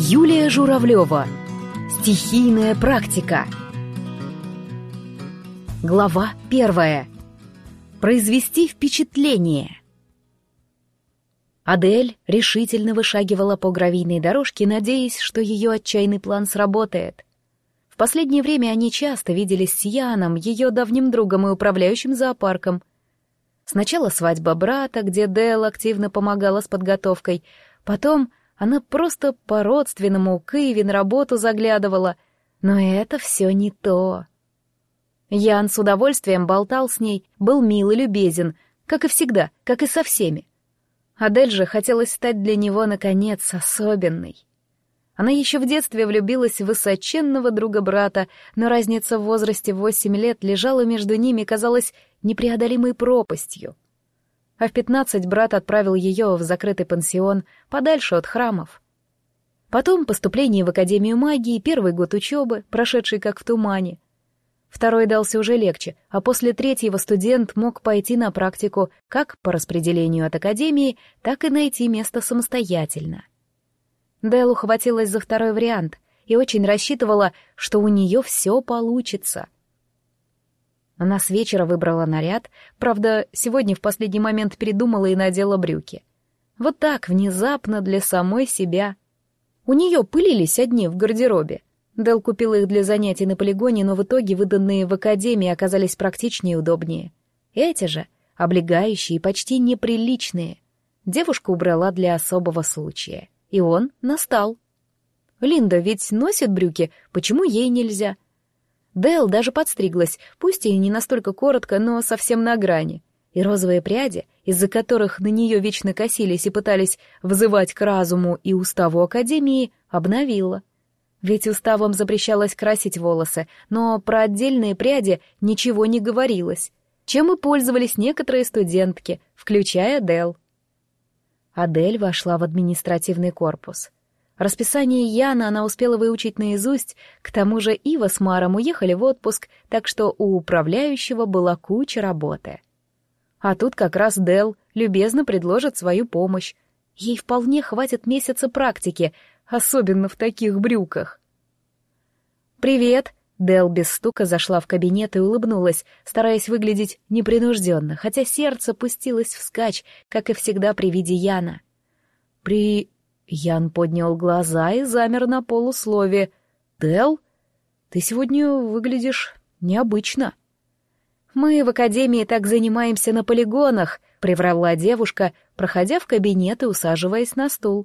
Юлия Журавлева. Стихийная практика. Глава 1. Произвести впечатление. Адель решительно вышагивала по гравийной дорожке, надеясь, что ее отчаянный план сработает. В последнее время они часто виделись с Яном, ее давним другом и управляющим зоопарком. Сначала свадьба брата, где Дэл активно помогала с подготовкой, потом она просто по-родственному к Иве на работу заглядывала, но это все не то. Ян с удовольствием болтал с ней, был мил и любезен, как и всегда, как и со всеми. Адель же хотелось стать для него, наконец, особенной. Она еще в детстве влюбилась в высоченного друга брата, но разница в возрасте в 8 лет лежала между ними, казалось, непреодолимой пропастью. А в 15 брат отправил ее в закрытый пансион, подальше от храмов. Потом поступление в Академию магии, первый год учебы, прошедший как в тумане. Второй дался уже легче, а после третьего студент мог пойти на практику как по распределению от Академии, так и найти место самостоятельно. Дэл ухватилась за второй вариант и очень рассчитывала, что у нее все получится. Она с вечера выбрала наряд, правда, сегодня в последний момент передумала и надела брюки. Вот так, внезапно, для самой себя. У нее пылились одни в гардеробе. Дэл купила их для занятий на полигоне, но в итоге выданные в академии оказались практичнее и удобнее. Эти же, облегающие и почти неприличные, девушка убрала для особого случая. И он настал. Линда ведь носит брюки, почему ей нельзя? Дэл даже подстриглась, пусть и не настолько коротко, но совсем на грани. И розовые пряди, из-за которых на нее вечно косились и пытались взывать к разуму и уставу Академии, обновила. Ведь уставом запрещалось красить волосы, но про отдельные пряди ничего не говорилось, чем и пользовались некоторые студентки, включая Дэл. Адель вошла в административный корпус. Расписание Яна она успела выучить наизусть, к тому же Ива с Маром уехали в отпуск, так что у управляющего была куча работы. А тут как раз Дэл любезно предложит свою помощь. Ей вполне хватит месяца практики, особенно в таких брюках. «Привет!» — Дэл без стука зашла в кабинет и улыбнулась, стараясь выглядеть непринужденно, хотя сердце пустилось вскачь, как и всегда при виде Яна. Ян поднял глаза и замер на полуслове. «Дэл, ты сегодня выглядишь необычно». «Мы в академии так занимаемся на полигонах», — приврала девушка, проходя в кабинет и усаживаясь на стул.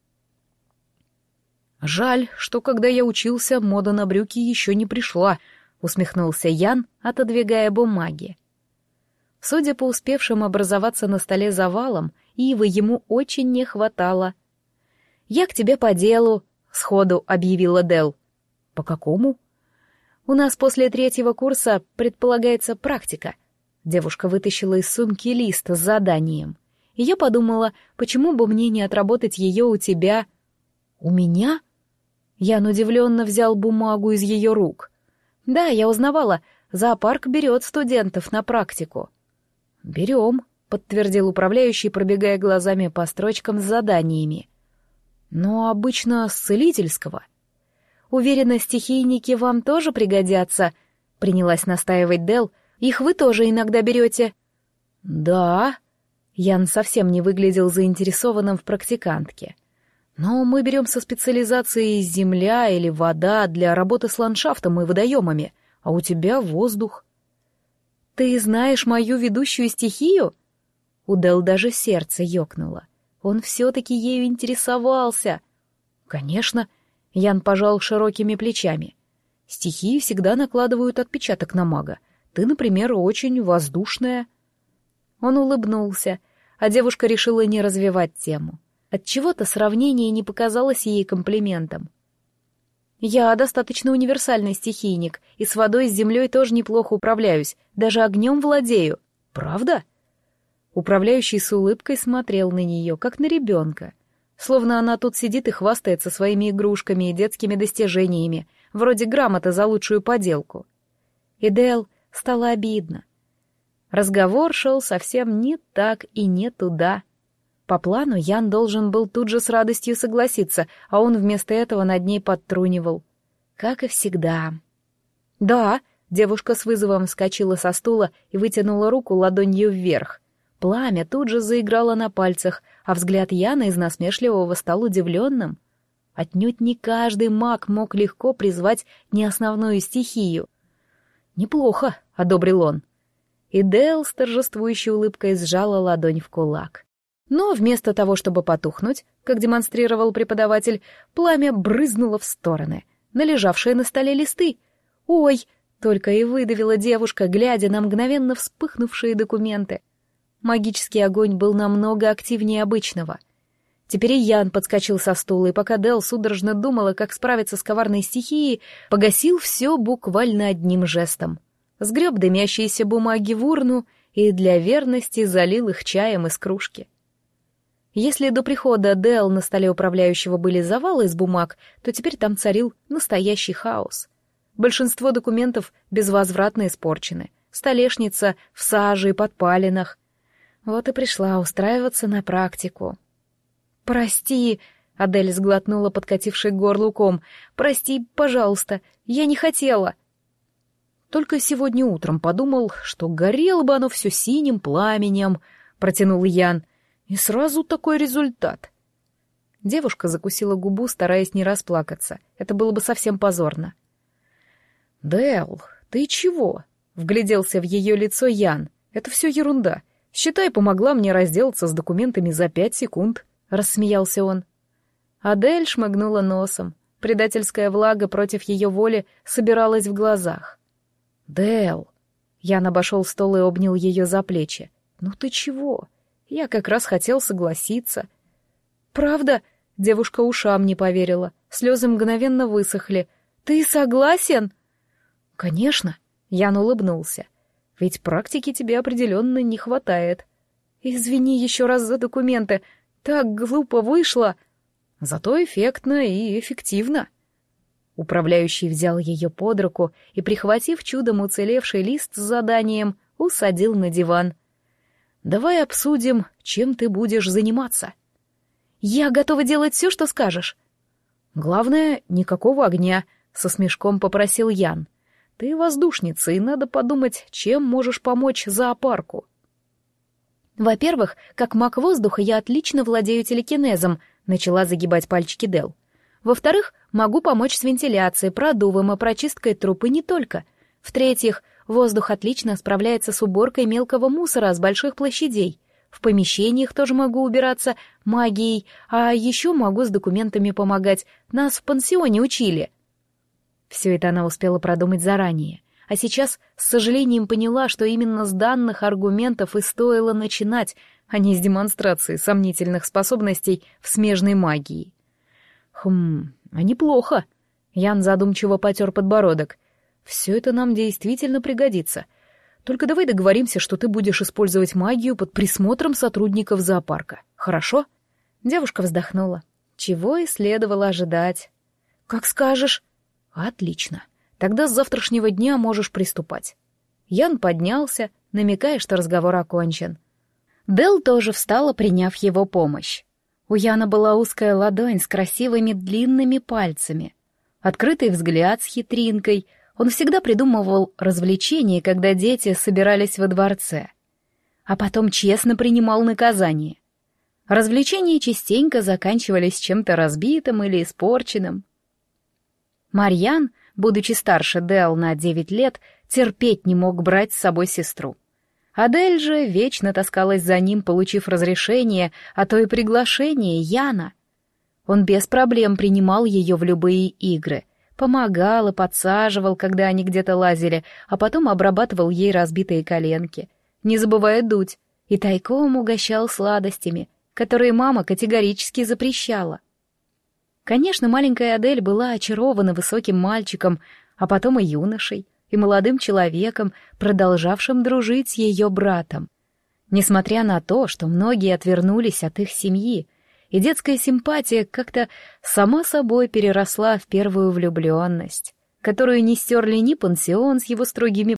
«Жаль, что когда я учился, мода на брюки еще не пришла», — усмехнулся Ян, отодвигая бумаги. Судя по успевшим образоваться на столе завалам, Ивы ему очень не хватало. «Я к тебе по делу», — сходу объявила Дэл. «По какому?» «У нас после 3-го курса предполагается практика». Девушка вытащила из сумки лист с заданием. И я подумала, почему бы мне не отработать ее у тебя? «У меня?» Ян удивленно взял бумагу из ее рук. «Да, я узнавала, зоопарк берет студентов на практику». «Берем», — подтвердил управляющий, пробегая глазами по строчкам с заданиями. «Но обычно с целительского». «Уверена, стихийники вам тоже пригодятся», — принялась настаивать Дэл. «Их вы тоже иногда берете». «Да». Ян совсем не выглядел заинтересованным в практикантке. «Но мы берем со специализацией земля или вода для работы с ландшафтом и водоемами, а у тебя воздух». «Ты знаешь мою ведущую стихию?» У Дэл даже сердце ёкнуло. Он все-таки ею интересовался. «Конечно», — Ян пожал широкими плечами. «Стихии всегда накладывают отпечаток на мага. Ты, например, очень воздушная». Он улыбнулся, а девушка решила не развивать тему. Отчего-то сравнение не показалось ей комплиментом. «Я достаточно универсальный стихийник, и с водой и с землей тоже неплохо управляюсь, даже огнем владею. Правда?» Управляющий с улыбкой смотрел на нее, как на ребенка. Словно она тут сидит и хвастается своими игрушками и детскими достижениями, вроде грамоты за лучшую поделку. И Дэл стало обидно. Разговор шел совсем не так и не туда. По плану Ян должен был тут же с радостью согласиться, а он вместо этого над ней подтрунивал. Как и всегда. «Да», — девушка с вызовом вскочила со стула и вытянула руку ладонью вверх. Пламя тут же заиграло на пальцах, а взгляд Яна из насмешливого стал удивленным. Отнюдь не каждый маг мог легко призвать неосновную стихию. «Неплохо», — одобрил он. И Дэл с торжествующей улыбкой сжала ладонь в кулак. Но вместо того, чтобы потухнуть, как демонстрировал преподаватель, пламя брызнуло в стороны, на лежавшие на столе листы. «Ой!» — только и выдавила девушка, глядя на мгновенно вспыхнувшие документы. Магический огонь был намного активнее обычного. Теперь и Ян подскочил со стула, и пока Дэл судорожно думала, как справиться с коварной стихией, погасил все буквально одним жестом. Сгреб дымящиеся бумаги в урну и для верности залил их чаем из кружки. Если до прихода Дэл на столе управляющего были завалы из бумаг, то теперь там царил настоящий хаос. Большинство документов безвозвратно испорчены, столешница в саже и подпалинах. Вот и пришла устраиваться на практику. «Прости», — Адель сглотнула подкативший к горлу ком, «прости, пожалуйста, я не хотела». «Только сегодня утром подумал, что горело бы оно все синим пламенем», — протянул Ян, — «и сразу такой результат». Девушка закусила губу, стараясь не расплакаться. Это было бы совсем позорно. «Дэл, ты чего?» — вгляделся в ее лицо Ян. «Это все ерунда. Считай, помогла мне разделаться с документами за 5 секунд», — рассмеялся он. Адель шмыгнула носом. Предательская влага против ее воли собиралась в глазах. «Дэл!» — Ян обошел стол и обнял ее за плечи. «Ну ты чего? Я как раз хотел согласиться». «Правда?» — девушка ушам не поверила. Слезы мгновенно высохли. «Ты согласен?» «Конечно», — Ян улыбнулся. «Ведь практики тебе определенно не хватает». «Извини еще раз за документы. Так глупо вышло». «Зато эффектно и эффективно». Управляющий взял ее под руку и, прихватив чудом уцелевший лист с заданием, усадил на диван. «Давай обсудим, чем ты будешь заниматься». «Я готова делать все, что скажешь». «Главное, никакого огня», — со смешком попросил Ян. «Ты воздушница, и надо подумать, чем можешь помочь зоопарку». «Во-первых, как маг воздуха я отлично владею телекинезом», — начала загибать пальчики Дэл. «Во-вторых, могу помочь с вентиляцией, продувом и прочисткой труб, и не только. В-третьих, воздух отлично справляется с уборкой мелкого мусора с больших площадей. В помещениях тоже могу убираться магией, а еще могу с документами помогать. Нас в пансионе учили». Все это она успела продумать заранее, а сейчас с сожалением поняла, что именно с данных аргументов и стоило начинать, а не с демонстрации сомнительных способностей в смежной магии. А неплохо. Ян задумчиво потер подбородок. Все это нам действительно пригодится. Только давай договоримся, что ты будешь использовать магию под присмотром сотрудников зоопарка. Хорошо?» Девушка вздохнула. Чего и следовало ожидать. «Как скажешь». «Отлично. Тогда с завтрашнего дня можешь приступать». Ян поднялся, намекая, что разговор окончен. Дэл тоже встала, приняв его помощь. У Яна была узкая ладонь с красивыми длинными пальцами. Открытый взгляд с хитринкой. Он всегда придумывал развлечения, когда дети собирались во дворце. А потом честно принимал наказание. Развлечения частенько заканчивались чем-то разбитым или испорченным. Марьян, будучи старше Дэл на 9 лет, терпеть не мог брать с собой сестру. Адель же вечно таскалась за ним, получив разрешение, а то и приглашение Яна. Он без проблем принимал ее в любые игры, помогал и подсаживал, когда они где-то лазили, а потом обрабатывал ей разбитые коленки, не забывая дуть, и тайком угощал сладостями, которые мама категорически запрещала. Конечно, маленькая Адель была очарована высоким мальчиком, а потом и юношей, и молодым человеком, продолжавшим дружить с ее братом. Несмотря на то, что многие отвернулись от их семьи, и детская симпатия как-то сама собой переросла в первую влюбленность, которую не стерли ни пансион с его строгими